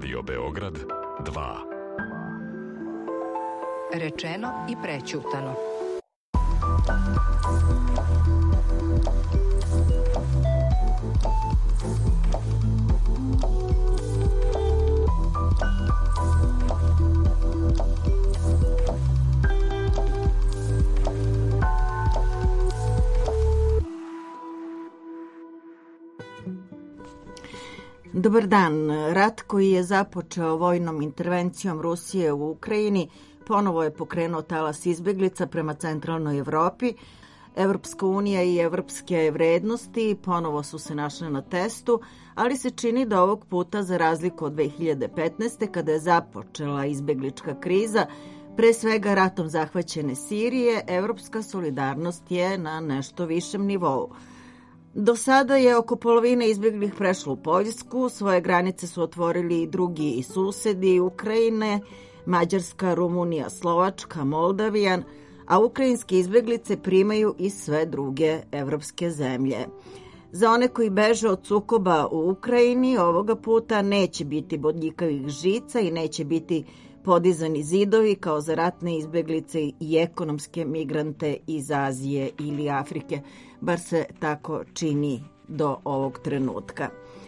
Radio Beograd 2. Rečeno i prećutano. Dobar dan. Rat koji je započeo vojnom intervencijom Rusije u Ukrajini ponovo je pokrenuo talas izbeglica prema centralnoj Evropi. Evropska unija i evropske vrednosti ponovo su se našle na testu, ali se čini da ovog puta, za razliku od 2015. kada je započela izbeglička kriza, pre svega ratom zahvaćene Sirije, evropska solidarnost je na nešto višem nivou. Do sada je oko polovine izbjeglih prešlo u Poljsku, svoje granice su otvorili i drugi susedi Ukrajine, Mađarska, Rumunija, Slovačka, Moldavijan, a ukrajinske izbjeglice primaju i sve druge evropske zemlje. Za one koji beže od sukoba u Ukrajini ovoga puta neće biti bodljikavih žica i neće biti podizani zidovi kao za ratne izbjeglice i ekonomske migrante iz Azije ili Afrike, bar se tako čini do ovog trenutka.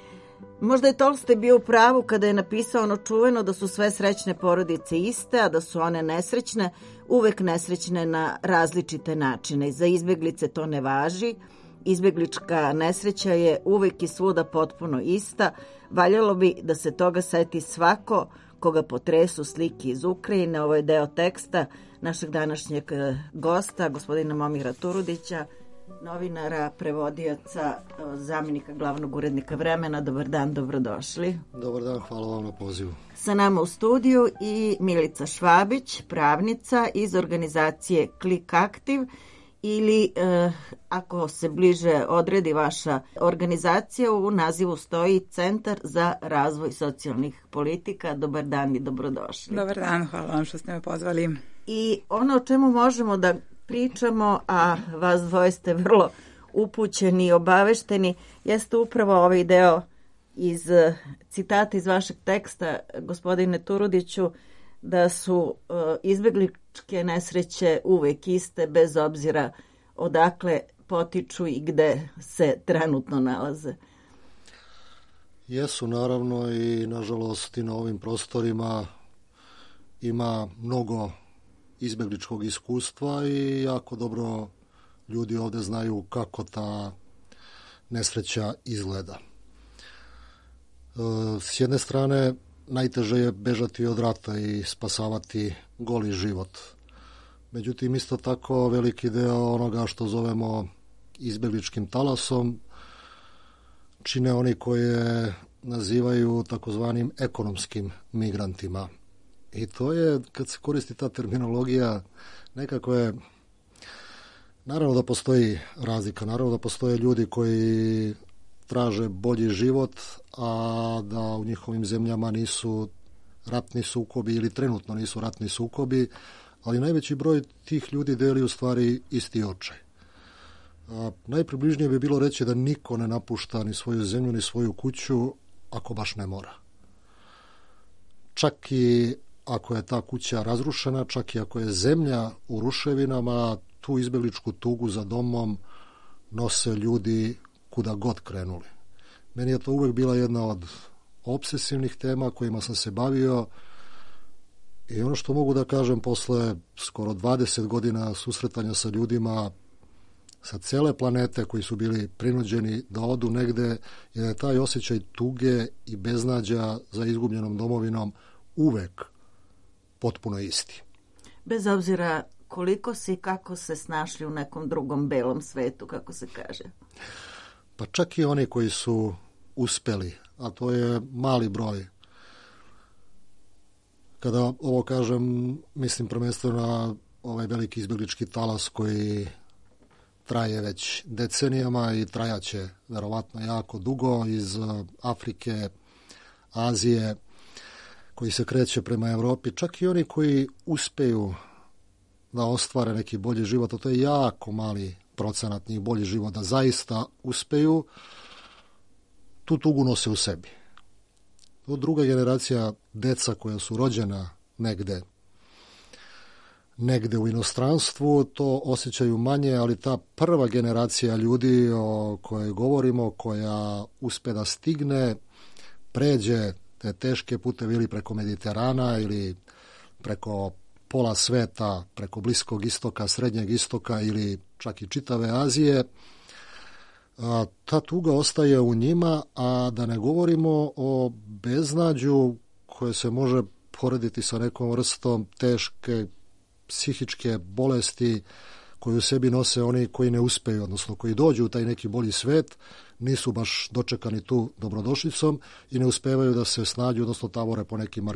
Možda je Tolstoj bio u pravu kada je napisao ono čuveno da su sve srećne porodice iste, a da su one nesrećne uvek nesrećne na različite načine. Za izbjeglice to ne važi. Izbjeglička nesreća je uvek i svuda potpuno ista. Valjalo bi da se toga seti svako koga potresu slike iz Ukrajine. Ovo je deo teksta našeg današnjeg gosta, gospodina Momira Turudića, novinara, prevodioca, zamjenika glavnog urednika Vremena. Dobar dan, dobrodošli. Dobar dan, hvala vam na pozivu. Sa nama u studiju i Milica Švabić, pravnica iz organizacije Klik Aktiv, ili ako se bliže odredi vaša organizacija, u nazivu stoji Centar za razvoj socijalnih politika. Dobar dan i dobrodošli. Dobar dan, hvala vam što ste me pozvali. I ono o čemu možemo da pričamo, a vas dvoje ste vrlo upućeni i obavešteni, jeste upravo ovaj deo iz citata iz vašeg teksta, gospodine Turudiću, da su izbegličke nesreće uvek iste, bez obzira odakle potiču i gde se trenutno nalaze. Jesu, naravno, i nažalost i na ovim prostorima ima mnogo izbegličkog iskustva i jako dobro ljudi ovde znaju kako ta nesreća izgleda. S jedne strane, najteže je bežati od rata i spasavati goli život. Međutim, isto tako veliki deo onoga što zovemo izbegličkim talasom čine oni koje nazivaju takozvanim ekonomskim migrantima. I to je, kad se koristi ta terminologija, nekako je, naravno da postoji razlika, naravno da postoje ljudi koji traže bolji život, a da u njihovim zemljama nisu ratni sukobi ili trenutno nisu ratni sukobi, ali najveći broj tih ljudi deli u stvari isti očaj. Najpribližnije bi bilo reći da niko ne napušta ni svoju zemlju ni svoju kuću ako baš ne mora. Čak i ako je ta kuća razrušena, čak i ako je zemlja u ruševinama, tu izbegličku tugu za domom nose ljudi kuda god krenuli. Meni je to uvek bila jedna od obsesivnih tema kojima sam se bavio i ono što mogu da kažem posle skoro 20 godina susretanja sa ljudima sa cele planete koji su bili prinuđeni da odu negde, je da je taj osjećaj tuge i beznađa za izgubljenom domovinom uvek potpuno isti. Bez obzira koliko se i kako se snašli u nekom drugom belom svetu, kako se kaže. Pa čak i oni koji su uspeli, a to je mali broj. Kada ovo kažem, mislim prvenstveno na ovaj veliki izbeglički talas koji traje već decenijama i trajaće verovatno jako dugo iz Afrike, Azije, koji se kreće prema Evropi. Čak i oni koji uspeju da ostvare neki bolji život, a to je jako mali procenat njih, bolji život, da zaista uspeju, tu tugu nose u sebi. druga generacija deca koja su rođena negde u inostranstvu, to osjećaju manje, ali ta prva generacija ljudi o kojoj govorimo, koja uspe da stigne, pređe te teške puteve ili preko Mediterana ili preko pola sveta, preko Bliskog istoka, Srednjeg istoka ili čak i čitave Azije, ta tuga ostaje u njima, a da ne govorimo o beznađu koje se može porediti sa nekom vrstom teške psihičke bolesti koju u sebi nose oni koji ne uspeju, odnosno koji dođu u taj neki bolji svet, nisu baš dočekani tu dobrodošlicom i ne uspevaju da se snađu, odnosno tavore po nekim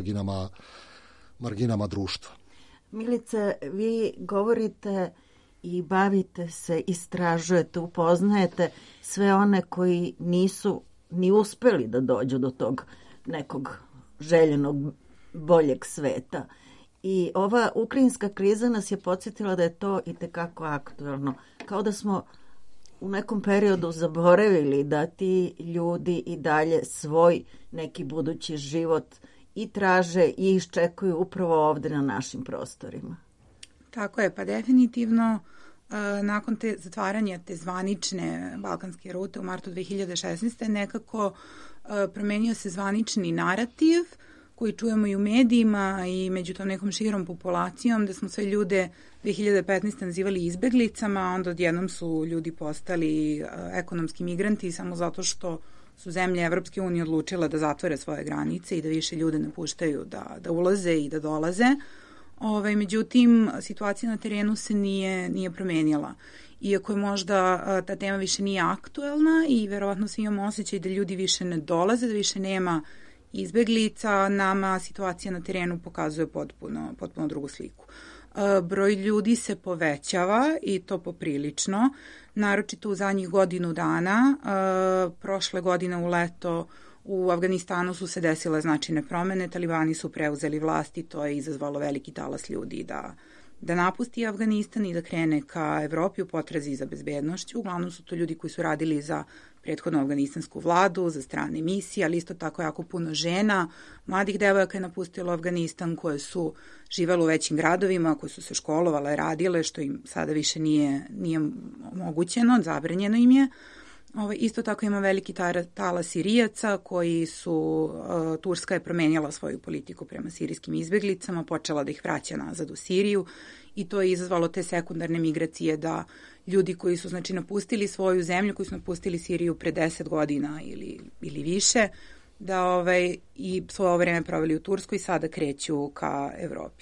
marginama društva. Milice, vi govorite i bavite se, istražujete, upoznajete sve one koji nisu ni uspeli da dođu do tog nekog željenog boljeg sveta. I ova ukrajinska kriza nas je podsjetila da je to itekako aktuelno. Kao da smo u nekom periodu zaboravili da ti ljudi i dalje svoj neki budući život i traže i iščekuju upravo ovde na našim prostorima. Tako je, pa definitivno nakon te zatvaranja te zvanične balkanske rute u martu 2016. nekako promenio se zvanični narativ koji čujemo i u medijima i među tom nekom širom populacijom, da smo sve ljude 2015. nazivali izbeglicama, a onda odjednom su ljudi postali ekonomski migranti samo zato što su zemlje Evropske unije odlučile da zatvore svoje granice i da više ljude ne puštaju da ulaze i da dolaze. Međutim, situacija na terenu se nije promenila. Iako je možda ta tema više nije aktuelna i verovatno svi imamo osjećaj da ljudi više ne dolaze, da više nema izbeglica, nama situacija na terenu pokazuje potpuno drugu sliku. Broj ljudi se povećava i to poprilično, naročito u zadnjih godinu dana. Prošle godine u leto u Afganistanu su se desile značajne promene, talibani su preuzeli vlast i to je izazvalo veliki talas ljudi da napusti Afganistan i da krene ka Evropi u potrazi za bezbednošću. Uglavnom su to ljudi koji su radili za prethodnu afganistansku vladu, za strane misije, ali isto tako jako puno žena, mladih devojaka je napustilo Afganistan, koje su živele u većim gradovima, koje su se školovale, radile, što im sada više nije omogućeno, zabranjeno im je. Isto tako ima veliki talas Sirijaca koji su, Turska je promenjala svoju politiku prema sirijskim izbeglicama, počela da ih vraća nazad u Siriju i to je izazvalo te sekundarne migracije da ljudi koji su napustili svoju zemlju, koji su napustili Siriju pre 10 godina ili više, da i svoje vreme proveli u Turskoj, sada kreću ka Evropi.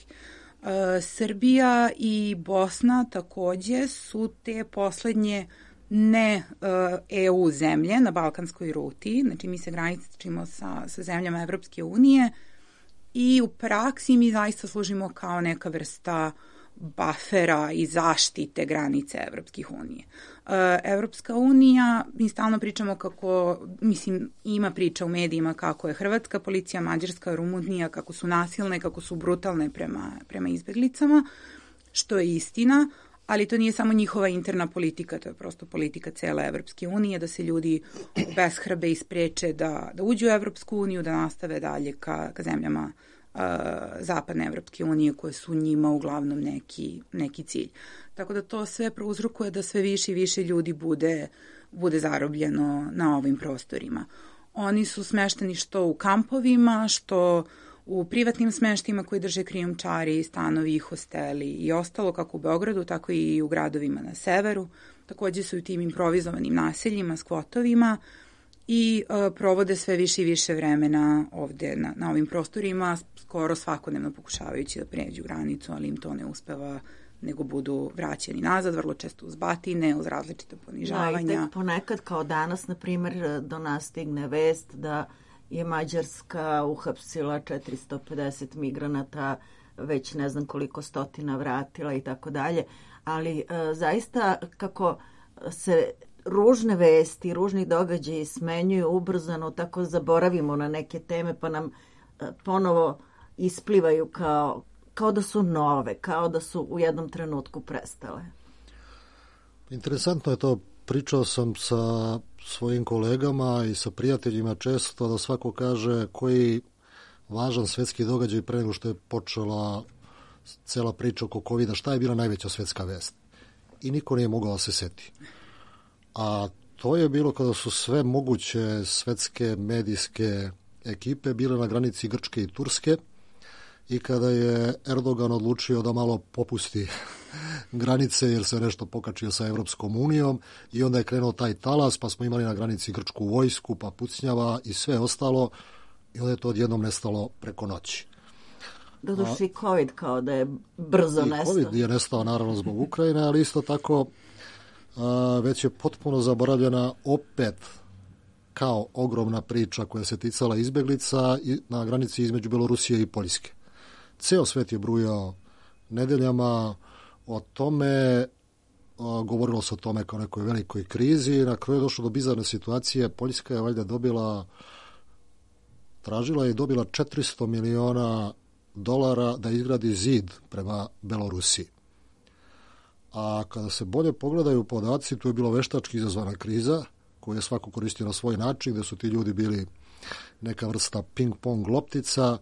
Srbija i Bosna takođe su te poslednje ne EU zemlje na balkanskoj ruti, znači mi se graničimo sa zemljama Evropske unije i u praksi mi zaista služimo kao neka vrsta bafera i zaštite granice Evropskih unije. Evropska unija, mi stalno pričamo kako, ima priča u medijima kako je hrvatska policija, mađarska, Rumunija, kako su nasilne, kako su brutalne prema izbeglicama, što je istina, ali to nije samo njihova interna politika, to je prosto politika cele Evropske unije, da se ljudi obeshrabe i spreče da uđu u Evropsku uniju, da nastave dalje ka zemljama zapadne Evropske unije koje su njima uglavnom neki cilj. Tako da to sve prouzrokuje da sve više i više ljudi bude zarobljeno na ovim prostorima. Oni su smešteni što u kampovima, što u privatnim smeštima koji drže krijumčari, stanovi, hosteli i ostalo, kako u Beogradu, tako i u gradovima na severu. Takođe su u tim improvizovanim naseljima, skvotovima i provode sve više i više vremena ovde na ovim prostorima, skoro svakodnevno pokušavajući da pređu granicu, ali im to ne uspeva, nego budu vraćeni nazad, vrlo često uz batine, uz različite ponižavanja. Da, i tek ponekad, kao danas, na primjer, do nas stigne vest da je Mađarska uhapsila 450 migranata, već ne znam koliko stotina vratila i tako dalje, ali zaista kako se ružne vesti, ružni događaji smenjuju ubrzano, tako zaboravimo na neke teme pa nam ponovo isplivaju kao da su nove, kao da su u jednom trenutku prestale. Interesantno je to pričao sam sa svojim kolegama i sa prijateljima često da svako kaže koji važan svetski događaj pre nego što je počela cela priča oko COVID-a, šta je bila najveća svetska vest. I niko nije mogao da se seti. A to je bilo kada su sve moguće svetske medijske ekipe bile na granici Grčke i Turske i kada je Erdogan odlučio da malo popusti granice jer se nešto pokačio sa Evropskom unijom i onda je krenuo taj talas, pa smo imali na granici grčku vojsku, pa pucnjava i sve ostalo i onda je to odjednom nestalo preko noći. Doduše i COVID kao da je brzo nestao. COVID je nestao naravno zbog Ukrajine, ali isto tako već je potpuno zaboravljena opet kao ogromna priča koja se ticala izbeglica na granici između Belorusije i Poljske. Ceo svet je brujao nedeljama o tome, govorilo se o tome kao nekoj velikoj krizi, na kraju je došlo do bizarne situacije. Poljska je valjda tražila i dobila $400 miliona da izgradi zid prema Belorusiji. A kada se bolje pogledaju podaci, tu je bilo veštački izazvana kriza, koju je svako koristio na svoj način, gde su ti ljudi bili neka vrsta ping-pong loptica.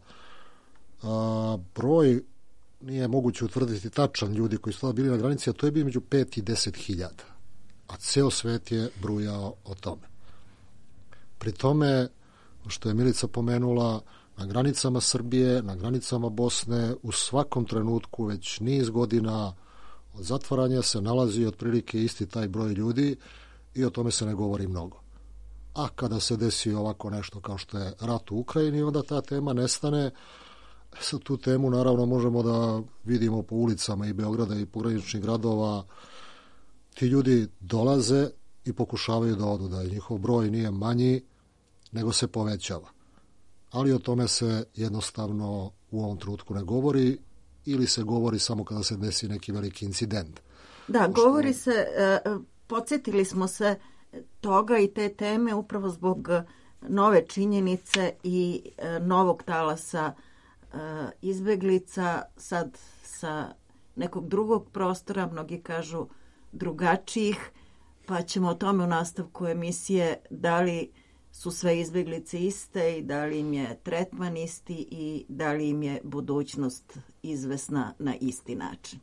Broj nije moguće utvrditi tačan ljudi koji su tada bili na granici, a to je bio među 5 i 10 hiljada. A ceo svet je brujao o tome. Pri tome, što je Milica pomenula, na granicama Srbije, na granicama Bosne, u svakom trenutku već niz godina od zatvaranja se nalazi otprilike isti taj broj ljudi i o tome se ne govori mnogo. A kada se desi ovako nešto kao što je rat u Ukrajini, onda ta tema nestane. Sa tu temu naravno možemo da vidimo po ulicama i Beograda i pograničnih gradova. Ti ljudi dolaze i pokušavaju da odu, da njihov broj nije manji, nego se povećava. Ali o tome se jednostavno u ovom trenutku ne govori ili se govori samo kada se desi neki veliki incident. Da, govori se, podsjetili smo se toga i te teme upravo zbog nove činjenice i novog talasa izbeglica, sad sa nekog drugog prostora, mnogi kažu drugačijih, pa ćemo o tome u nastavku emisije da li su sve izbeglice iste i da li im je tretman isti i da li im je budućnost izvesna na isti način.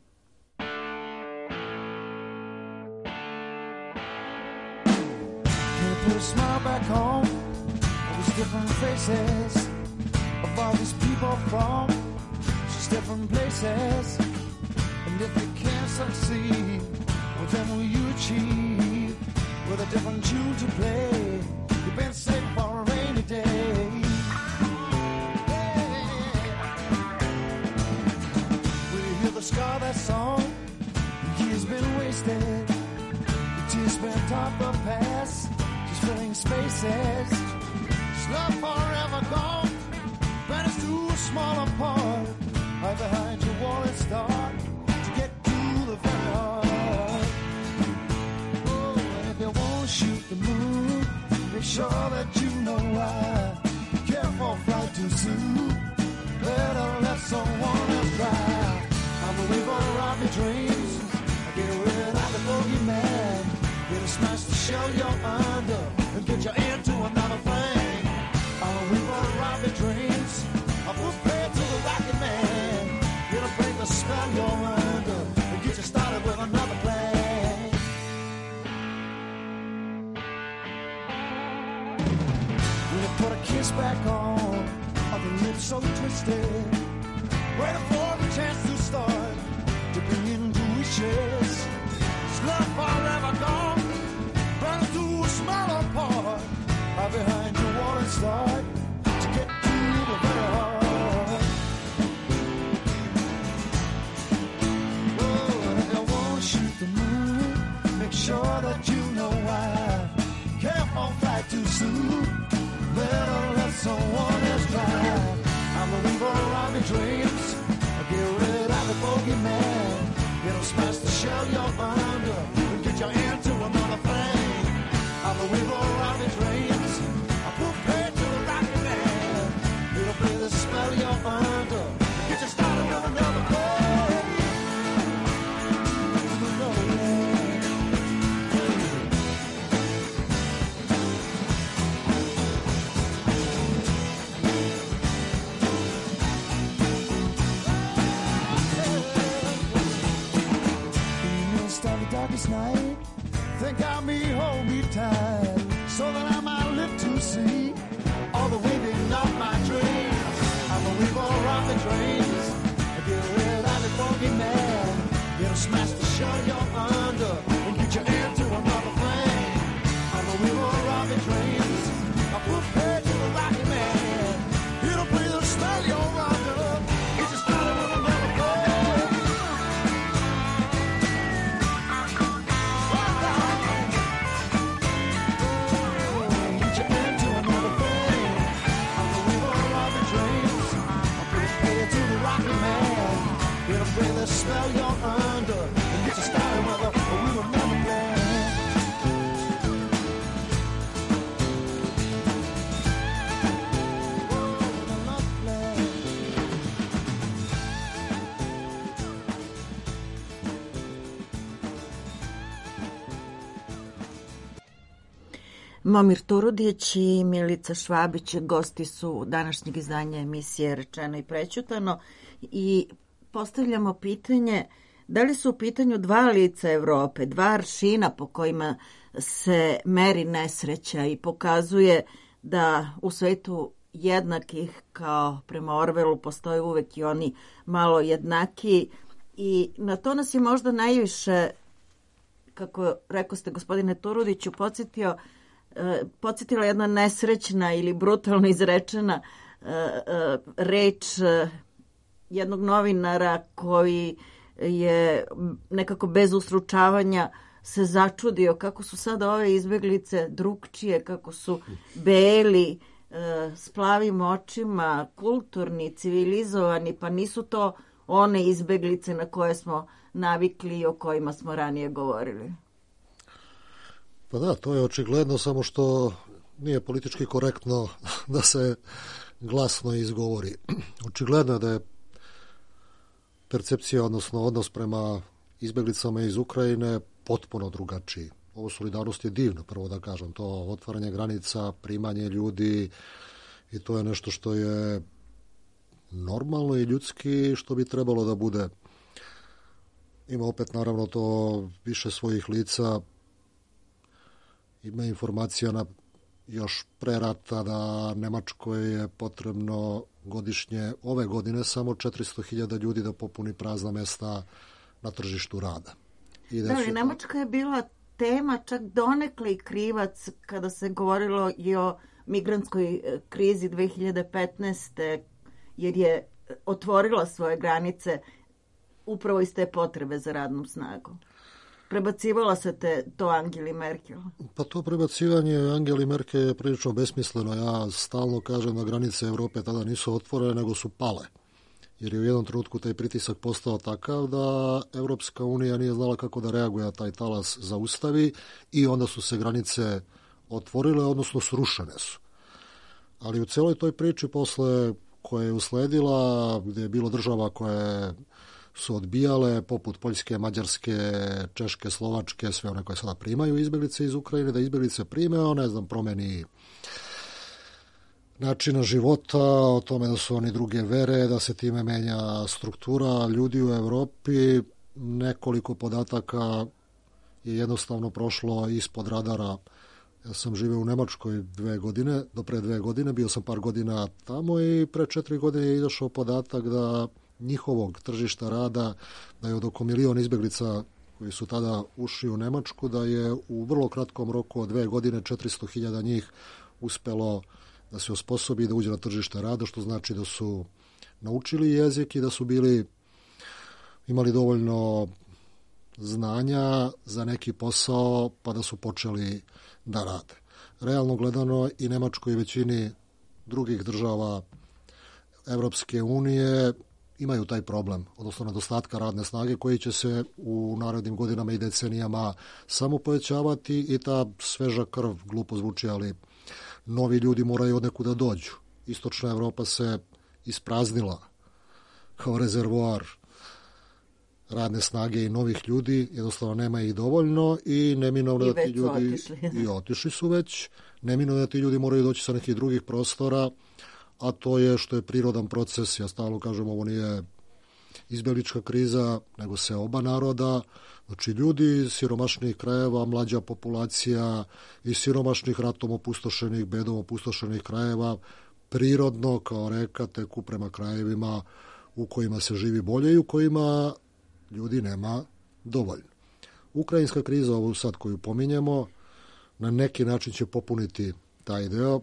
Put a smile back home, all these different faces of all these people from just different places. And if you can't succeed, well then will you achieve with a different tune to play? You've been saved for a rainy day. When you hear the scar that song, the years been wasted, the tears spent on the past, filling spaces. Is love forever gone? Vanished to a smaller part. Right behind your wall and start to get to the very heart. Oh, and if you won't shoot the moon, make sure that you know why. Careful, fly too soon. Better let someone else try. I'm a river of your dreams. I get rid of the bogeyman. Get a smash to show you're under and get you into another thing. I'll weave around your dreams. I'll put prayer to the rocket man. Get a break the spell you're under and get you started with another plan. When you put a kiss back on, are the lips so twisted? Waiting for the chance to start to bring into wishes. Is love forever gone? To a smaller part, right behind your wall and start to get to the very heart. Oh, and if you want to shoot the moon, make sure that you know why. Careful, fly too soon. Better let someone else try. I'm a weaver of your dreams. Get rid of darkest night. Think I'll be, hold me tight, so that I might live to see all the weaving of my dreams. I'm a weaver of the dreams. Get rid of the funky man. Get a smash to show you're under and get you into another thing. I'm a weaver of the dreams. I put pay to the rocky man. It'll please the spell you're under. Get you started with another thing. Get you into another thing. I'm a weaver of the dreams. I put pay to the rocky man. It'll please the spell you're under. And get you started with a weaver never play. Momir Turudić i Milica Švabić gosti su današnjeg izdanja emisije Rečeno i prećutano i postavljamo pitanje da li su u pitanju dva lica Evrope, dva aršina po kojima se meri nesreća i pokazuje da u svetu jednakih kao prema Orwellu postoje uvek i oni malo jednakiji i na to nas je možda najviše, kako rekao ste gospodine Turudiću, podsjetila jedna nesrećna ili brutalno izrečena reč jednog novinara koji je nekako bez usručavanja se začudio kako su sada ove izbeglice drugčije, kako su beli, s plavim očima, kulturni, civilizovani, pa nisu to one izbeglice na koje smo navikli i o kojima smo ranije govorili. Pa da, to je očigledno, samo što nije politički korektno da se glasno izgovori. Očigledno je da je percepcija, odnosno odnos prema izbeglicama iz Ukrajine potpuno drugačiji. Ovo solidarnost je divno, prvo da kažem, to otvaranje granica, primanje ljudi i to je nešto što je normalno i ljudski, što bi trebalo da bude. Ima opet naravno to više svojih lica. Ima informacija na još pre rata da Nemačkoj je potrebno godišnje, ove godine, samo 400.000 ljudi da popuni prazna mesta na tržištu rada. Da, ali Nemačka je bila tema čak donekle i krivac kada se govorilo i o migrantskoj krizi 2015. jer je otvorila svoje granice upravo iz te potrebe za radnom snagom. Prebacivala se to Angeli Merkel? Pa to prebacivanje Angeli Merkel je prilično besmisleno. Ja stalno kažem da granice Evrope tada nisu otvorene, nego su pale. Jer je u jednom trenutku taj pritisak postao takav da Evropska unija nije znala kako da reaguje, a taj talas zaustavi i onda su se granice otvorile, odnosno srušene su. Ali u celoj toj priči posle koja je usledila, gde je bilo država koje su odbijale, poput Poljske, Mađarske, Češke, Slovačke, sve one koje sada primaju izbeglice iz Ukrajine, da izbeglice prime, ne znam, promeni načina života, o tome da su oni druge vere, da se time menja struktura ljudi u Evropi. Nekoliko podataka je jednostavno prošlo ispod radara. Ja sam živeo u Nemačkoj 2 godine, do pre 2 godine, bio sam par godina tamo i pre 4 godine je izašao podatak da njihovog tržišta rada, da je od oko 1 milion izbeglica koji su tada ušli u Nemačku, da je u vrlo kratkom roku od 2 godine 400.000 njih uspelo da se osposobi da uđe na tržište rada, što znači da su naučili jezik i da su imali dovoljno znanja za neki posao, pa da su počeli da rade. Realno gledano i Nemačkoj i većini drugih država Evropske unije imaju taj problem, odnosno nedostatka radne snage koji će se u narednim godinama i decenijama samo povećavati i ta sveža krv, glupo zvuči, ali novi ljudi moraju od nekuda dođu. Istočna Evropa se ispraznila kao rezervoar radne snage i novih ljudi, jednostavno nema ih dovoljno i neminovno da ti ljudi i otišli su već, neminovno da ti ljudi moraju doći sa nekih drugih prostora, a to je što je prirodan proces. Ja stalno kažem, ovo nije izbeglička kriza, nego se oba naroda, znači ljudi iz siromašnih krajeva, mlađa populacija, iz siromašnih ratom opustošenih, bedom opustošenih krajeva, prirodno kao reka teku prema krajevima u kojima se živi bolje i u kojima ljudi nema dovoljno. Ukrajinska kriza, ovu sad koju pominjemo, na neki način će popuniti taj deo.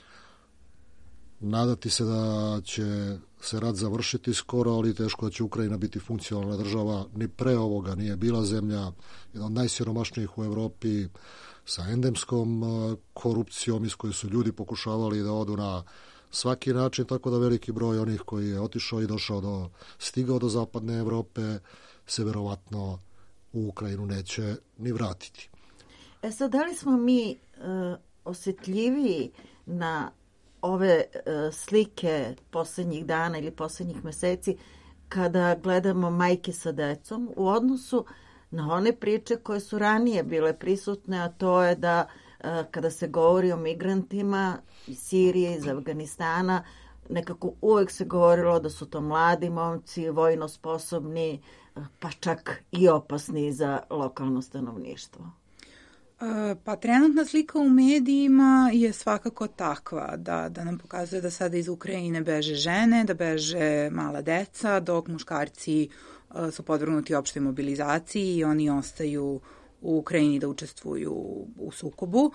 Nadati se da će se rat završiti skoro, ali teško da će Ukrajina biti funkcionalna država. Ni pre ovoga nije bila zemlja, jedna od najsiromašnijih u Evropi, sa endemskom korupcijom iz koje su ljudi pokušavali da odu na svaki način, tako da veliki broj onih koji je otišao i stigao do zapadne Evrope se verovatno u Ukrajinu neće ni vratiti. Sad, da li smo mi osjetljiviji na ove slike poslednjih dana ili poslednjih meseci kada gledamo majke sa decom u odnosu na one priče koje su ranije bile prisutne, a to je da kada se govori o migrantima iz Sirije, iz Afganistana, nekako uvek se govorilo da su to mladi momci, vojno sposobni, pa čak i opasni za lokalno stanovništvo. Pa trenutna slika u medijima je svakako takva da nam pokazuje da sada iz Ukrajine beže žene, da beže mala deca, dok muškarci su podvrgnuti opštoj mobilizaciji i oni ostaju u Ukrajini da učestvuju u sukobu.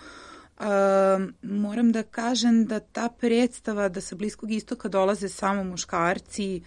Moram da kažem da ta predstava da sa Bliskog istoka dolaze samo muškarci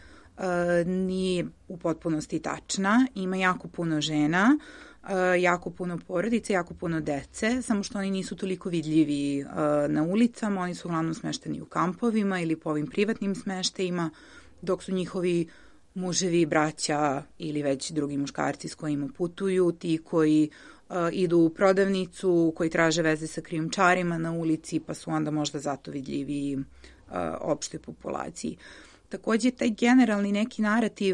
nije u potpunosti tačna. Ima jako puno žena, jako puno porodice, jako puno dece, samo što oni nisu toliko vidljivi na ulicama, oni su uglavnom smešteni u kampovima ili po ovim privatnim smeštajima, dok su njihovi muževi, braća ili već drugi muškarci s kojima putuju, ti koji idu u prodavnicu, koji traže veze sa krijumčarima na ulici, pa su onda možda zato vidljivi opštoj populaciji. Takođe, taj generalni neki narativ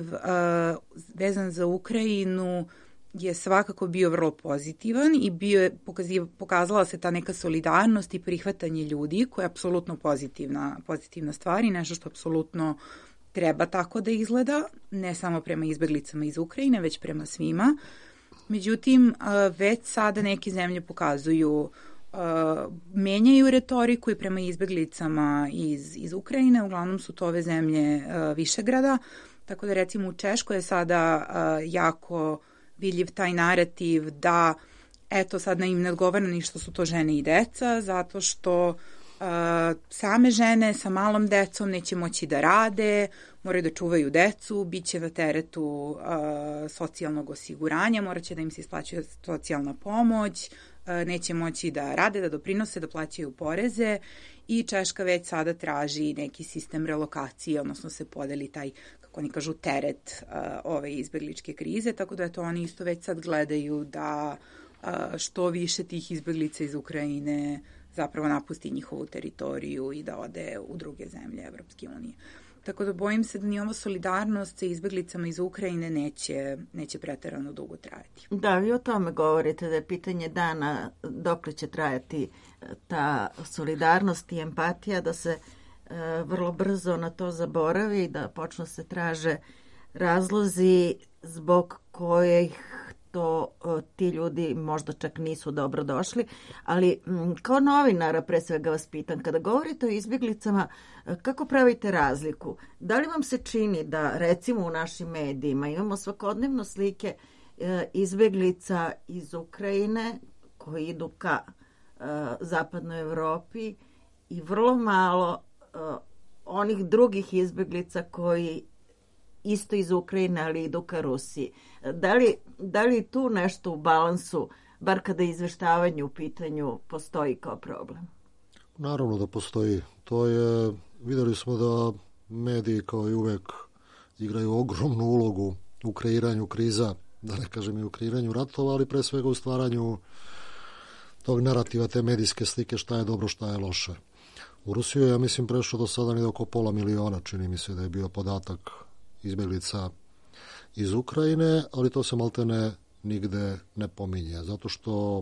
vezan za Ukrajinu je svakako bio vrlo pozitivan i pokazala se ta neka solidarnost i prihvatanje ljudi, koja je apsolutno pozitivna stvar i nešto što apsolutno treba tako da izgleda, ne samo prema izbeglicama iz Ukrajine, već prema svima. Međutim, već sada neke zemlje pokazuju, menjaju retoriku i prema izbeglicama iz Ukrajine, uglavnom su to ove zemlje Višegrada, tako da recimo u Češkoj je sada jako vidljiv taj narativ da eto sad im ne odgovara ni što su to žene i deca, zato što same žene sa malom decom neće moći da rade, moraju da čuvaju decu, bit će na teretu socijalnog osiguranja, morat će da im se isplaćuje socijalna pomoć, neće moći da rade, da doprinose, da plaćaju poreze i Češka već sada traži neki sistem relokacije, odnosno se podeli taj, kako oni kažu, teret ove izbegličke krize, tako da je to oni isto već sad gledaju da što više tih izbeglica iz Ukrajine zapravo napusti njihovu teritoriju i da ode u druge zemlje Evropske unije. Tako da bojim se da ni ova solidarnost sa izbeglicama iz Ukrajine neće preterano dugo trajati. Da, vi o tome govorite da je pitanje dana dokle će trajati ta solidarnost i empatija, da se vrlo brzo na to zaboravi i da počnu se traže razlozi zbog kojih to ti ljudi možda čak nisu dobro došli, ali kao novinara pre svega vas pitam, kada govorite o izbjeglicama, kako pravite razliku? Da li vam se čini da recimo u našim medijima imamo svakodnevno slike izbjeglica iz Ukrajine koji idu ka zapadnoj Evropi i vrlo malo onih drugih izbjeglica koji isto iz Ukrajine, ali idu ka Rusiji. Da li tu nešto u balansu, bar kada je izveštavanje u pitanju, postoji kao problem? Naravno da postoji. Videli smo da mediji kao i uvek igraju ogromnu ulogu u kreiranju kriza, da ne kažem i u kreiranju ratova, ali pre svega u stvaranju tog narativa, te medijske slike, šta je dobro, šta je loše. U Rusiju je, ja mislim, prešlo do sada nije oko 500.000, čini mi se da je bio podatak izbjeglica iz Ukrajine, ali to se maltene nigde ne pominje, zato što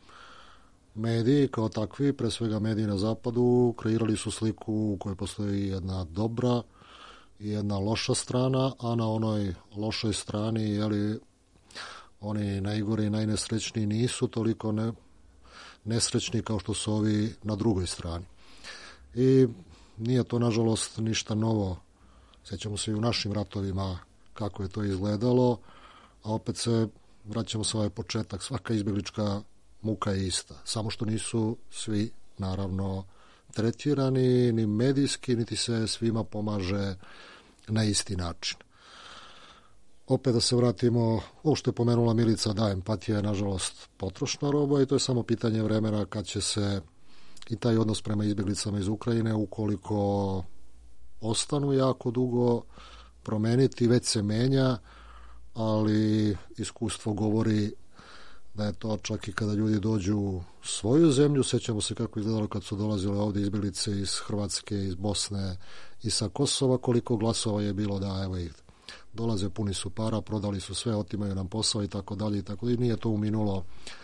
mediji kao takvi, pre svega mediji na zapadu, kreirali su sliku u kojoj postoji jedna dobra jedna loša strana, a na onoj lošoj strani, oni najgori i najnesrećniji nisu toliko nesrećni kao što su ovi na drugoj strani. I nije to, nažalost, ništa novo. Sjećamo se i u našim ratovima kako je to izgledalo, a opet se vraćamo sa ovaj početak. Svaka izbjeglička muka je ista. Samo što nisu svi, naravno, tretirani, ni medijski, niti se svima pomaže na isti način. Opet da se vratimo, ovo što je pomenula Milica, da, empatija je, nažalost, potrošna roba i to je samo pitanje vremena kad će se i taj odnos prema izbjeglicama iz Ukrajine, ukoliko ostanu jako dugo, promeniti. Već se menja, ali iskustvo govori da je to čak i kada ljudi dođu u svoju zemlju. Sjećamo se kako izgledalo kad su dolazile ovdje izbjeglice iz Hrvatske, iz Bosne i sa Kosova, koliko glasova je bilo da evo ih dolaze, puni su para, prodali su sve, otimaju nam posao i tako dalje i tako dalje. Nije to uminulo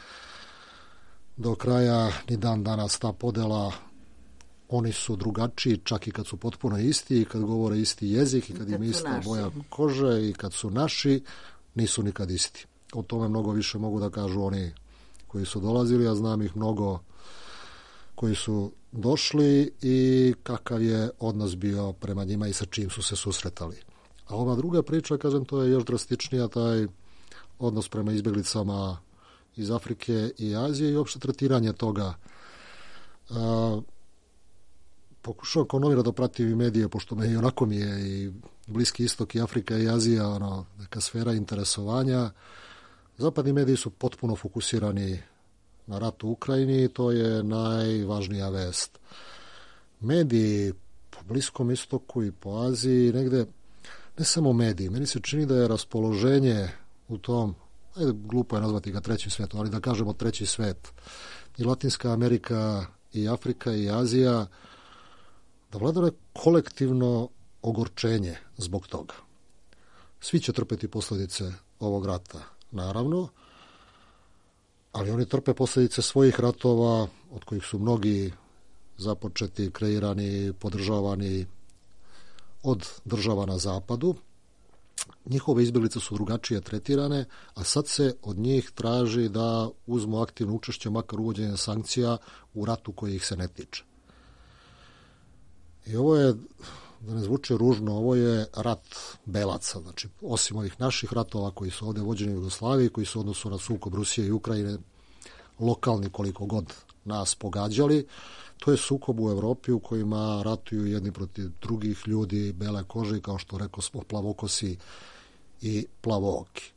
do kraja, ni dan danas ta podela. Oni su drugačiji čak i kad su potpuno isti i kad govore isti jezik i kad im ista boja kože i kad su naši, nisu nikad isti. O tome mnogo više mogu da kažu oni koji su dolazili, ja znam ih mnogo koji su došli i kakav je odnos bio prema njima i sa čim su se susretali. A ova druga priča, kažem, to je još drastičnija, taj odnos prema izbjeglicama iz Afrike i Azije i uopšte tretiranje toga. Pokušavam kao novinar da pratim i medije, pošto me i onako mi je i Bliski istok i Afrika i Azija neka sfera interesovanja. Zapadni mediji su potpuno fokusirani na rat u Ukrajini i to je najvažnija vest. Mediji po Bliskom istoku i po Aziji, negde, ne samo mediji, meni se čini da je raspoloženje u tom, glupo je nazvati ga trećim svetom, ali da kažemo treći svet, i Latinska Amerika i Afrika i Azija, da vlada kolektivno ogorčenje zbog toga. Svi će trpeti posljedice ovog rata, naravno, ali oni trpe posljedice svojih ratova, od kojih su mnogi započeti, kreirani, podržavani od država na zapadu. Njihove izbjeglice su drugačije tretirane, a sad se od njih traži da uzmu aktivno učešće, makar uvođenje sankcija u ratu koji ih se ne tiče. I ovo je, da ne zvuče ružno, ovo je rat belaca. Znači, osim ovih naših ratova koji su ovdje vođeni u Jugoslaviji, koji su u odnosu na sukob Rusije i Ukrajine lokalni koliko god nas pogađali, to je sukob u Evropi u kojima ratuju jedni protiv drugih ljudi bele kože i, kao što rekao smo, plavokosi i plavooki.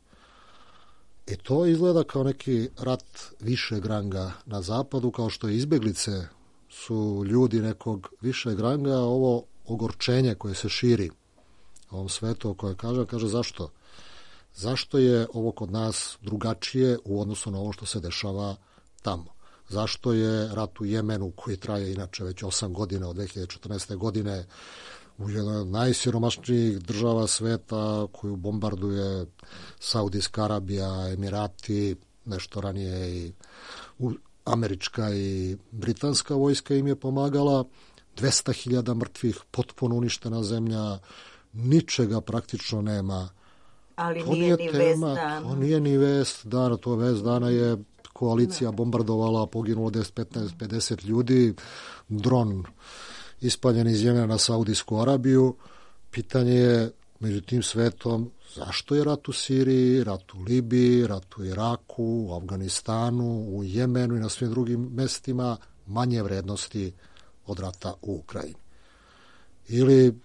I to izgleda kao neki rat višeg ranga na zapadu, kao što je izbjeglice su ljudi nekog višeg ranga. Ovo ogorčenje koje se širi u ovom svetu, koje kaže zašto? Zašto je ovo kod nas drugačije u odnosu na ovo što se dešava tamo? Zašto je rat u Jemenu, koji traje inače već 8 godina, od 2014. godine, u jednoj od najsiromašnijih država sveta, koju bombarduje Saudijska Arabija, Emirati, nešto ranije i američka i britanska vojska im je pomagala, 200.000 mrtvih, potpuno uništena zemlja, ničega praktično nema. Ali to nije ni vest dana. To nije ni vest dana, to vest dana je koalicija bombardovala, poginulo 10-15-50 ljudi, dron ispaljen iz Jemena na Saudijsku Arabiju. Pitanje je među tim svetom zašto je rat u Siriji, rat u Libiji, rat u Iraku, u Afganistanu, u Jemenu i na svim drugim mestima manje vrednosti od rata u Ukrajini. Ili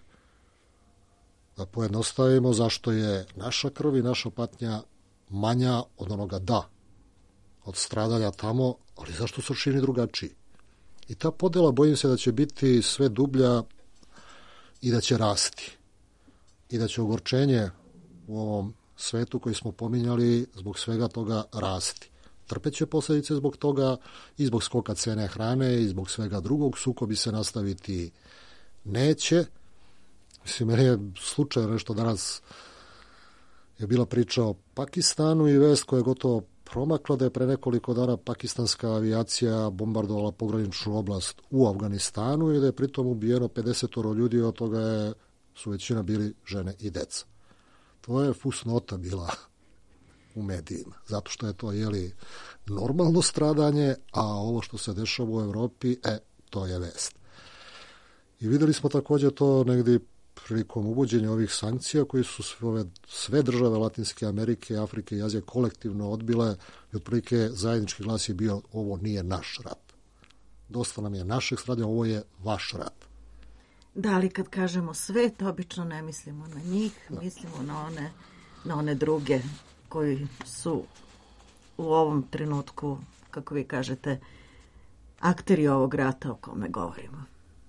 da pojednostavimo, zašto je naša krv i naša patnja manja od onoga od stradanja tamo, ali zašto su aršini drugačiji? I ta podela, bojim se da će biti sve dublja i da će rasti. I da će ogorčenje u ovom svetu koji smo pominjali zbog svega toga rasti. Trpeće posljedice zbog toga i zbog skoka cene hrane i zbog svega drugog. Sukobi se nastaviti neće. Mislim, meni je slučaj nešto danas je bila priča o Pakistanu i vest koja je gotovo promakla da je pre nekoliko dana pakistanska avijacija bombardovala pograničnu oblast u Afganistanu i da je pritom ubijeno 50 ljudi, od toga je su većina bili žene i deca. To je fusnota bila u medijima, zato što je to normalno stradanje, a ovo što se dešava u Evropi, to je vest. I videli smo takođe to negdje prilikom uvođenja ovih sankcija koji su sve države Latinske Amerike, Afrike i Azije kolektivno odbile i otprilike zajednički glas je bio ovo nije naš rat. Dosta nam je našeg stradanja, ovo je vaš rat. Da, ali kad kažemo svet, obično ne mislimo na njih, mislimo na one druge koji su u ovom trenutku, kako vi kažete, akteri ovog rata o kome govorimo.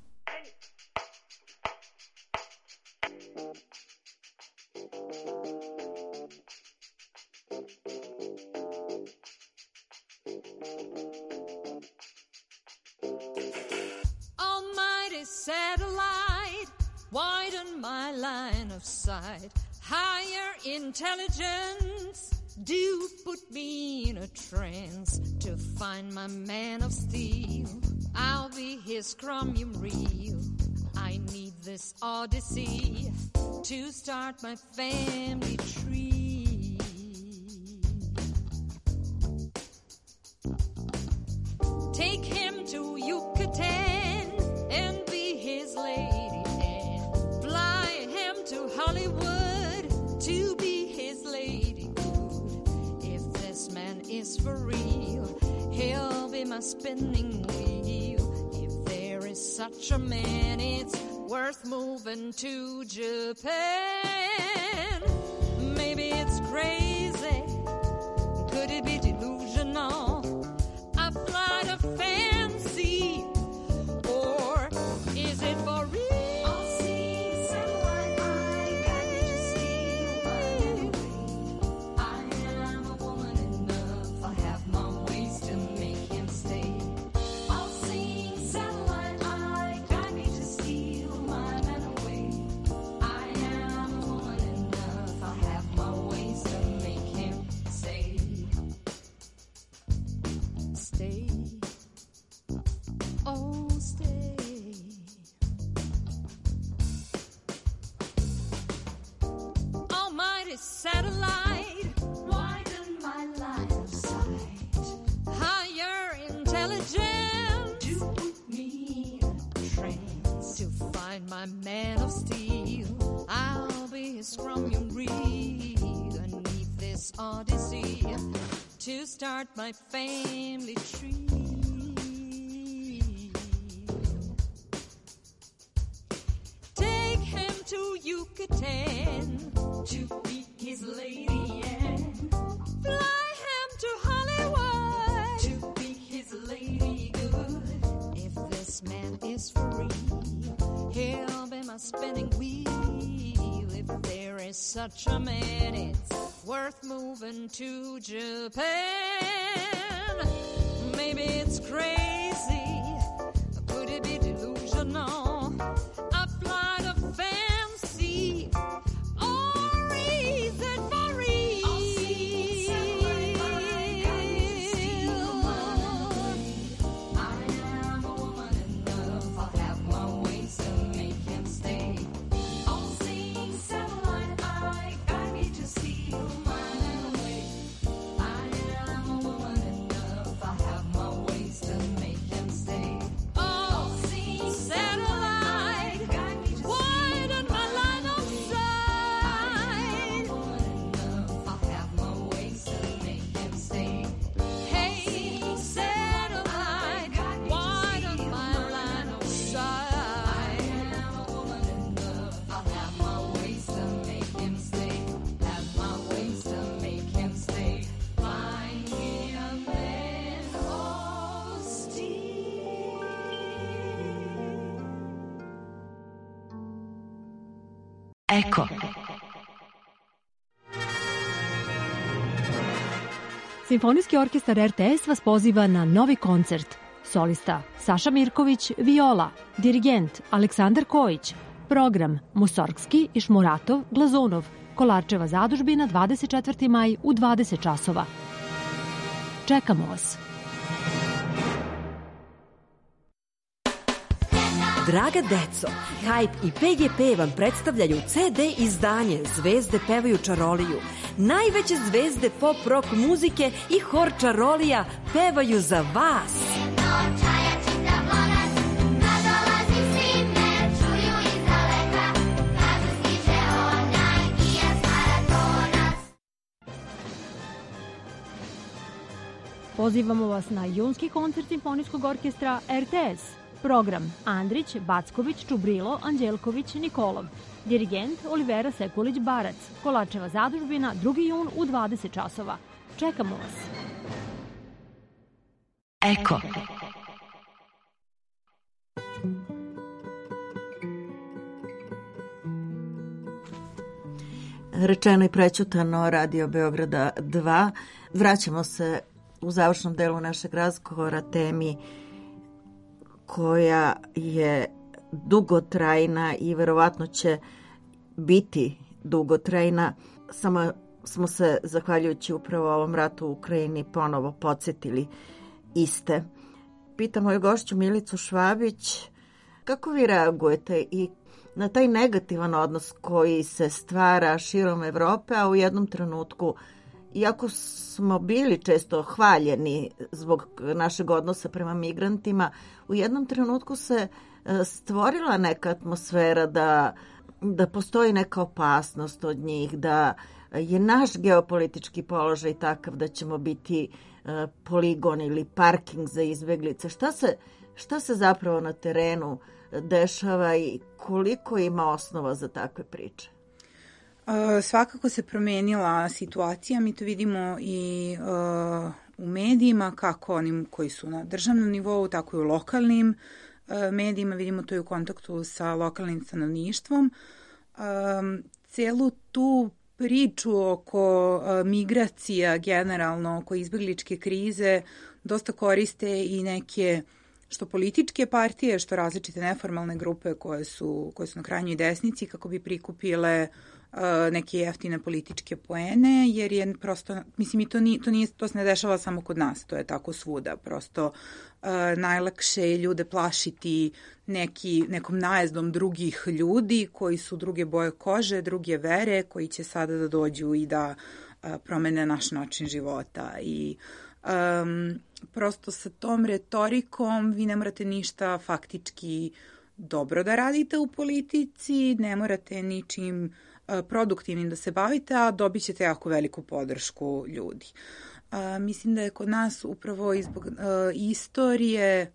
Satellite, widen my line of sight. Higher intelligence, do put me in a trance to find my man of steel. I'll be his chromium reel. I need this odyssey to start my family tree. Take him to Yucatan and be his lady and fly him to Hollywood to be his lady good. If this man is for real, he'll be my spinning wheel. If there is such a man, it's worth moving to Japan. Maybe it's crazy, could it be delusional? A flight of fancy, or is it for real? I'll see satellite, I got to steal my way. I am a woman enough, I have my ways to make him stay. I'll see satellite, I got me to steal my man away. I am a woman enough, I have my ways to make him stay. Stay. Oh, stay. Almighty satellite, widen my line of sight. Higher intelligence, to put me in a trance to find my man of steel. I'll be his chromium reel beneath this odyssey to start my family tree. Take him to Yucatan to be his lady and fly him to Hollywood to be his lady good. If this man is for real, he'll be my spinning wheel. If there is such a man, it's worth moving to Japan. Maybe it's crazy, could it be delusional? A flight of fancy, or is it for real? I'll see satellite, I am a woman enough, I have my ways to make him stay. I'll see satellite, I got me to steal my man away. I am a woman enough, I have my ways to make him stay. I'll see satellite, widen my line of sight. I am a woman enough, I have my ways to make him stay. Hey, satellite, widen my line of sight. I am a woman enough, I have my ways to make him stay. Have my ways to make him stay. Find me a man of steel. Eko. Simfonijski orkestar RTS vas poziva na novi koncert. Solista Saša Mirković, viola, dirigent Aleksandar Kojić, program Musorgski, Išmuratov, Glazunov, Kolarčeva zadužbina 24. maj u 20 časova. Čekamo vas. Draga deco, Hype i PGP vam predstavljaju CD izdanje Zvezde pevaju čaroliju. Najveće zvezde pop rock muzike i hor čarolija pevaju za vas. Pozivamo vas na junski koncert Simfonijskog orkestra RTS. Program Andrić, Backović, Čubrilo, Anđelković, Nikolov. Dirigent Olivera Sekulić-Barac. Kolačeva zadužbina 2. jun u 20 časova. Čekamo vas. Eko. Rečeno i prećutano, Radio Beograda 2. Vraćamo se u završnom delu našeg razgovora temi koja je dugotrajna i verovatno će biti dugotrajna. Samo smo se, zahvaljujući upravo ovom ratu u Ukrajini, ponovo podsjetili iste. Pitam moju gošću Milicu Švabić, kako vi reagujete i na taj negativan odnos koji se stvara širom Evrope, a u jednom trenutku, iako smo bili često hvaljeni zbog našeg odnosa prema migrantima, u jednom trenutku se stvorila neka atmosfera da postoji neka opasnost od njih, da je naš geopolitički položaj takav da ćemo biti poligon ili parking za izbeglice. Šta se zapravo na terenu dešava i koliko ima osnova za takve priče? Svakako se promenila situacija, mi to vidimo i u medijima, kako onim koji su na državnom nivou, tako i u lokalnim medijima, vidimo to i u kontaktu sa lokalnim stanovništvom. Celu tu priču oko migracija generalno, oko izbegličke krize, dosta koriste i neke što političke partije, što različite neformalne grupe koje su na krajnjoj desnici kako bi prikupile neke jeftine političke poene, jer je prosto, mislim, to se ne dešava samo kod nas, to je tako svuda, prosto najlakše je ljude plašiti nekom najezdom drugih ljudi koji su druge boje kože, druge vere, koji će sada da dođu i da promene naš način života i prosto sa tom retorikom vi ne morate ništa faktički dobro da radite u politici, ne morate ničim produktivnim da se bavite, a dobit ćete jako veliku podršku ljudi. Mislim da je kod nas upravo i zbog istorije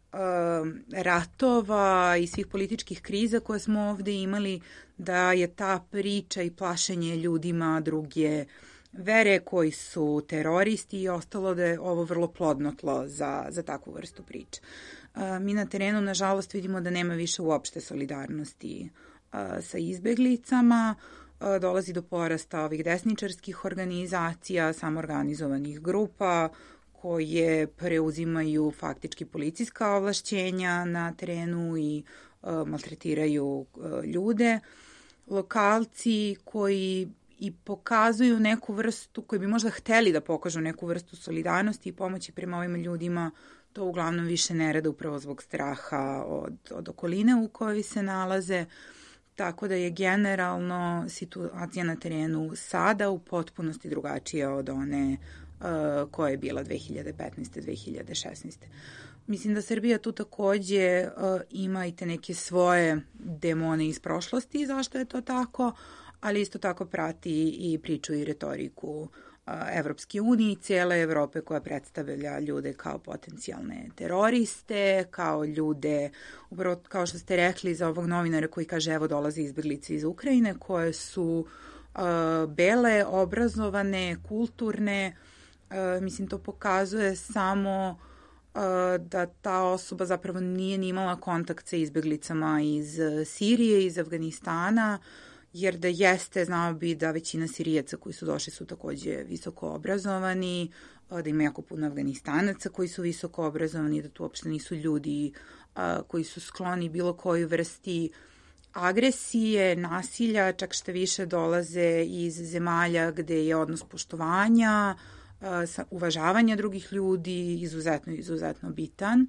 ratova i svih političkih kriza koje smo ovde imali, da je ta priča i plašenje ljudima druge vere koji su teroristi i ostalo da je ovo vrlo plodno tlo za takvu vrstu priče. Mi na terenu, nažalost, vidimo da nema više uopšte solidarnosti sa izbeglicama, dolazi do porasta ovih desničarskih organizacija, samoorganizovanih grupa koje preuzimaju faktički policijska ovlašćenja na terenu i maltretiraju ljude. Lokalci koji i pokazuju neku vrstu, koji bi možda hteli da pokažu neku vrstu solidarnosti i pomoći prema ovim ljudima, to uglavnom više ne rade upravo zbog straha od okoline u kojoj se nalaze. Tako da je generalno situacija na terenu sada u potpunosti drugačija od one koja je bila 2015. 2016. Mislim da Srbija tu takođe ima i te neke svoje demone iz prošlosti, zašto je to tako, ali isto tako prati i priču i retoriku Evropske unije i cijele Evrope koja predstavlja ljude kao potencijalne teroriste, kao ljude, upravo kao što ste rekli za ovog novinara koji kaže evo dolaze izbeglice iz Ukrajine, koje su bele, obrazovane, kulturne. Mislim, to pokazuje samo da ta osoba zapravo nije ni imala kontakt sa izbeglicama iz Sirije, iz Afganistana, jer da jeste, znao bi da većina Sirijaca koji su došli su takođe visoko obrazovani, da ima jako puno Afganistanaca koji su visoko obrazovani, da tu uopšte nisu ljudi koji su skloni bilo kojoj vrsti agresije, nasilja, čak što više dolaze iz zemalja gde je odnos poštovanja, uvažavanja drugih ljudi izuzetno bitan.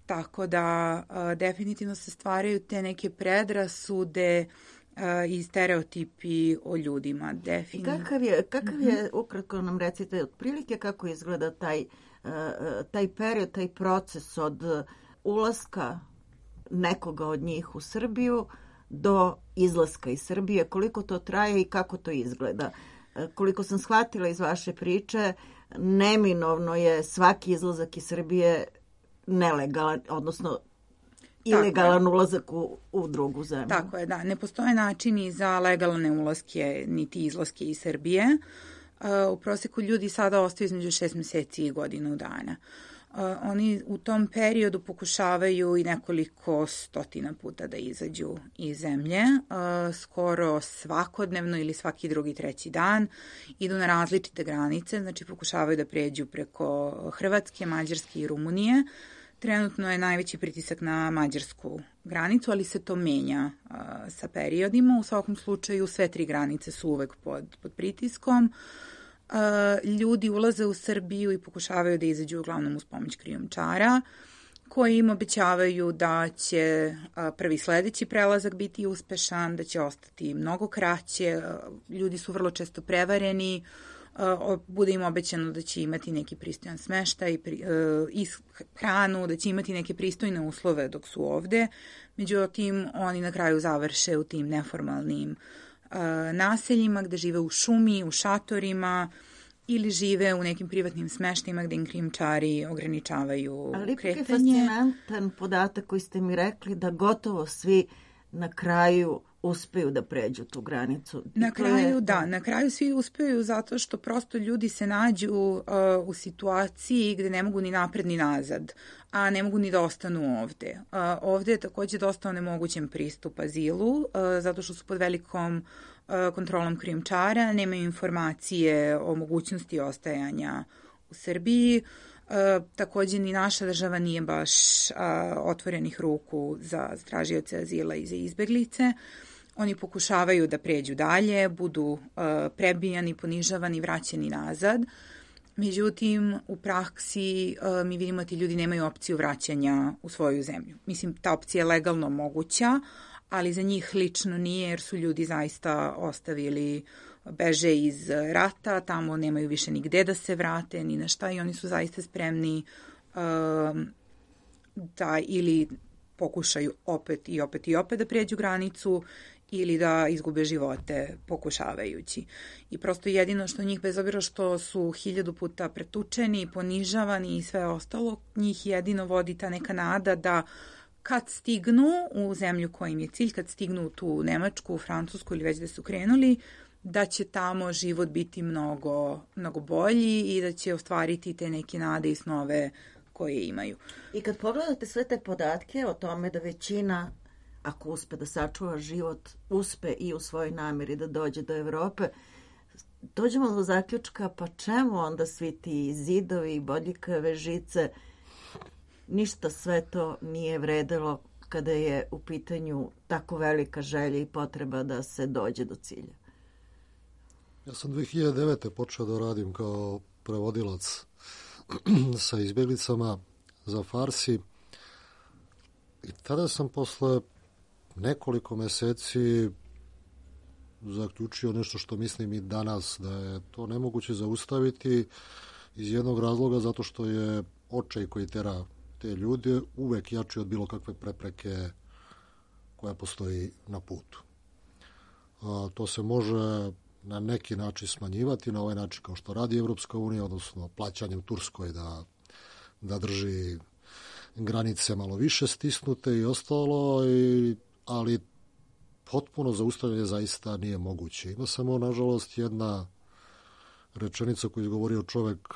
Tako da definitivno se stvaraju te neke predrasude i stereotipi o ljudima. Kakav je, ukratko nam recite, otprilike kako izgleda taj period, taj proces od ulaska nekoga od njih u Srbiju do izlaska iz Srbije, koliko to traje i kako to izgleda? Koliko sam shvatila iz vaše priče, neminovno je svaki izlazak iz Srbije nelegalan, odnosno ilegalan ulazak u drugu zemlju. Tako je, da. Ne postoje načini za legalne ulaske niti izlaske iz Srbije. U proseku ljudi sada ostaju između 6 meseci i godinu dana. Oni u tom periodu pokušavaju i nekoliko stotina puta da izađu iz zemlje. Skoro svakodnevno ili svaki drugi, treći dan idu na različite granice, znači pokušavaju da pređu preko Hrvatske, Mađarske i Rumunije. Trenutno je najveći pritisak na mađarsku granicu, ali se to menja sa periodima. U svakom slučaju sve 3 granice su uvek pod pritiskom. Ljudi ulaze u Srbiju i pokušavaju da izađu uglavnom uz pomoć krijumčara, koji im obećavaju da će prvi sledeći prelazak biti uspešan, da će ostati mnogo kraće. Ljudi su vrlo često prevareni, bude im obećano da će imati neki pristojan smeštaj i hranu, da će imati neke pristojne uslove dok su ovde. Međutim, oni na kraju završe u tim neformalnim naseljima gde žive u šumi, u šatorima ili žive u nekim privatnim smeštajima gde im krijumčari ograničavaju kretanje. Ali je fascinantan podatak koji ste mi rekli da gotovo svi na kraju uspeju da pređu tu granicu. Na kraju svi uspeju zato što prosto ljudi se nađu u situaciji gde ne mogu ni napred ni nazad, a ne mogu ni da ostanu ovde. Ovde je takođe dosta onemogućen pristup azilu, zato što su pod velikom kontrolom krijumčara, nemaju informacije o mogućnosti ostajanja u Srbiji. Takođe ni naša država nije baš otvorenih ruku za tražioce azila i za izbeglice. Oni pokušavaju da pređu dalje, budu prebijani, ponižavani, vraćeni nazad. Međutim, u praksi mi vidimo da ti ljudi nemaju opciju vraćanja u svoju zemlju. Mislim, ta opcija je legalno moguća, ali za njih lično nije, jer su ljudi zaista ostavili, beže iz rata, tamo nemaju više ni gde da se vrate, ni na šta, i oni su zaista spremni da ili pokušaju opet i opet i opet da prijeđu granicu ili da izgube živote pokušavajući. I prosto jedino što njih, bez obzira što su 1000 puta pretučeni, ponižavani i sve ostalo, njih jedino vodi ta neka nada da kad stignu u zemlju kojim je cilj, kad stignu u tu Nemačku, Francusku ili već da su krenuli, da će tamo život biti mnogo, mnogo bolji i da će ostvariti te neke nade i snove koje imaju. I kad pogledate sve te podatke o tome da većina, ako uspe da sačuva život, uspe i u svojoj namjeri da dođe do Evrope, dođemo do zaključka, pa čemu onda svi ti zidovi, bodljikave žice, ništa sve to nije vredelo kada je u pitanju tako velika želja i potreba da se dođe do cilja. Ja sam 2009. počeo da radim kao prevodilac sa izbjeglicama za Farsi i tada sam posle nekoliko meseci zaključio nešto što mislim i danas, da je to nemoguće zaustaviti iz jednog razloga, zato što je očaj koji tera te ljude uvek jači od bilo kakve prepreke koja postoji na putu. To se može na neki način smanjivati, na ovaj način kao što radi Evropska unija, odnosno plaćanjem Turskoj da drži granice malo više stisnute i ostalo, ali potpuno zaustavljanje zaista nije moguće. Ima samo, nažalost, jedna rečenica koju je izgovorio čovek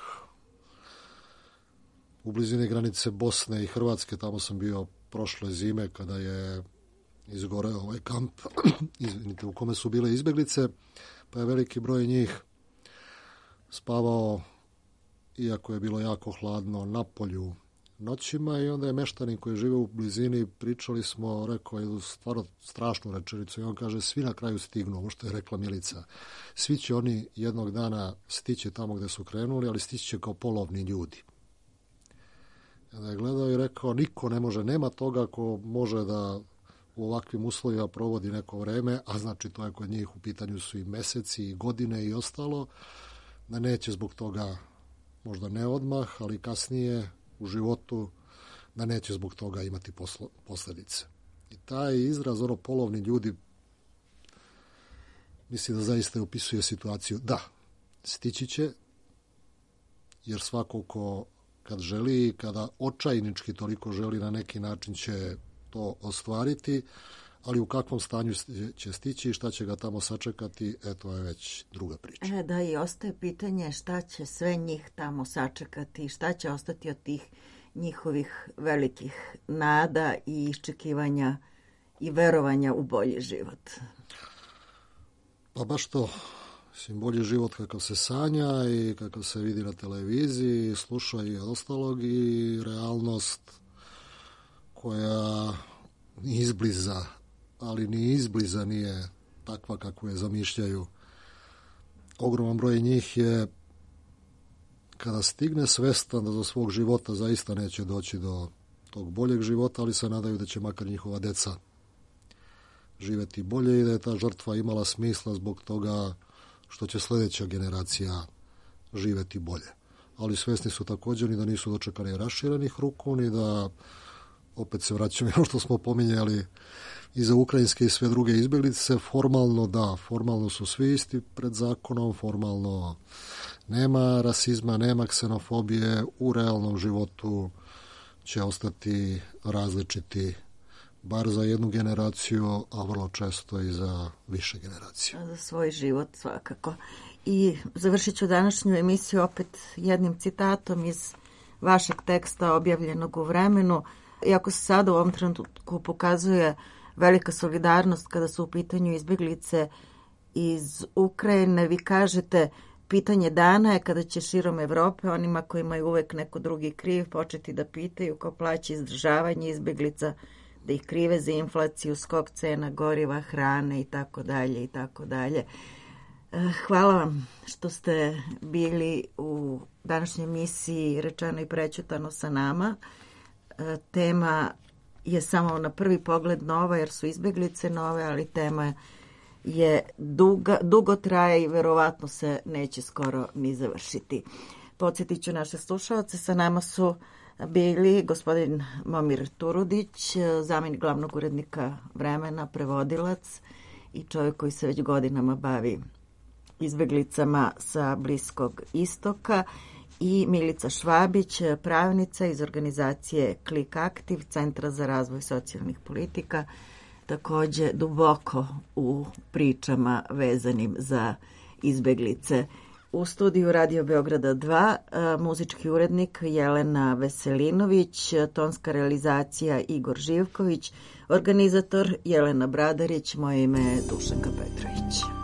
u blizini granice Bosne i Hrvatske. Tamo sam bio prošle zime kada je izgoreo ovaj kamp u kome su bile izbeglice, pa je veliki broj njih spavao, iako je bilo jako hladno, na polju noćima, i onda je meštanin koji žive u blizini, pričali smo, rekao je stvarno strašnu rečenicu i on kaže, svi na kraju stignu, ovo što je rekla Milica, svi će oni jednog dana stići tamo gde su krenuli, ali stići će kao polovni ljudi. Onda je gledao i rekao, niko ne može, nema toga ko može da u ovakvim uslovima provodi neko vreme, a znači to je kod njih u pitanju su i meseci i godine i ostalo, da neće zbog toga, možda ne odmah, ali kasnije u životu, da neće zbog toga imati posledice. I taj izraz, polovni ljudi, mislim da zaista opisuje situaciju. Da, stići će, jer svako ko kad želi, kada očajnički toliko želi, na neki način će to ostvariti, ali u kakvom stanju će stići i šta će ga tamo sačekati, to je već druga priča. Da, i ostaje pitanje šta će sve njih tamo sačekati i šta će ostati od tih njihovih velikih nada i iščekivanja i verovanja u bolji život. Pa baš to, bolji život kakav se sanja i kakav se vidi na televiziji, sluša i ostalog, i realnost koja ni izbliza, ali ni izbliza nije takva kako je zamišljaju. Ogroman broj njih je, kada stigne svestan da za svog života zaista neće doći do tog boljeg života, ali se nadaju da će makar njihova deca živeti bolje i da je ta žrtva imala smisla zbog toga što će sljedeća generacija živeti bolje. Ali svesni su također ni da nisu dočekani raširenih ruku, ni da, opet se vraćamo ono što smo pominjali i za ukrajinske i sve druge izbjeglice, formalno da, formalno su svi isti pred zakonom, formalno nema rasizma, nema ksenofobije, u realnom životu će ostati različiti, bar za jednu generaciju, a vrlo često i za više generacija. Za svoj život svakako. I završit ću današnju emisiju opet jednim citatom iz vašeg teksta objavljenog u Vremenu. Iako se sada u ovom trenutku pokazuje velika solidarnost kada su u pitanju izbjeglice iz Ukrajine, vi kažete, pitanje dana je kada će širom Evrope onima koji imaju uvek neko drugi kriv početi da pitaju ko plaća izdržavanje izbjeglica, da ih krive za inflaciju, skok cena goriva, hrane i tako dalje i tako dalje. Hvala vam što ste bili u današnjoj emisiji Rečeno i prećutano sa nama. Tema je samo na prvi pogled nova jer su izbjeglice nove, ali tema je dugo traje i verovatno se neće skoro ni završiti. Podsjetit ću naše slušalce, sa nama su bili gospodin Momir Turudić, zamjenik glavnog urednika Vremena, prevodilac i čovjek koji se već godinama bavi izbjeglicama sa Bliskog istoka, i Milica Švabić, pravnica iz organizacije Klik Aktiv, Centra za razvoj socijalnih politika, također duboko u pričama vezanim za izbjeglice. U studiju Radio Beograda 2 muzički urednik Jelena Veselinović, tonska realizacija Igor Živković, organizator Jelena Bradarić, moje ime je Dušanka Petrović.